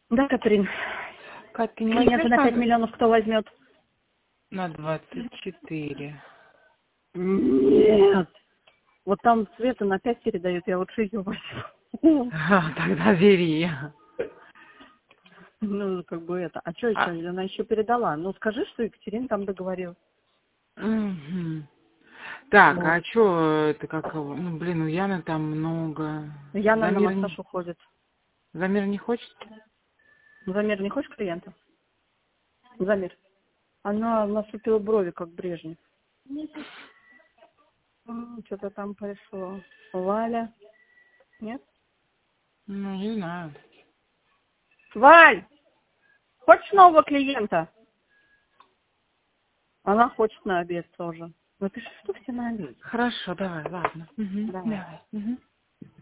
Да, Катрин. Катька, не Клиенты возьмешь на 5 миллионов кто возьмет? на 24? Нет. Вот там Света на 5 передает, я лучше ее возьму. Тогда бери. Ну, как бы это. А что еще? Она еще передала. Ну, скажи, что Екатерина там договорилась. Мгм. Так, Вот. а чё это как его? Ну, блин, у Яны там много. Яна на Замир, массаж уходит. Замир не хочет? Замир, не хочешь клиента? Замир. Она насупила брови, как Брежнев. Что-то там пришло. Валя. Нет? Ну, не знаю. Валь! Хочешь нового клиента? Она хочет на обед тоже. Ну ты что все на обед? Хорошо, давай, ладно. Давай. Давай.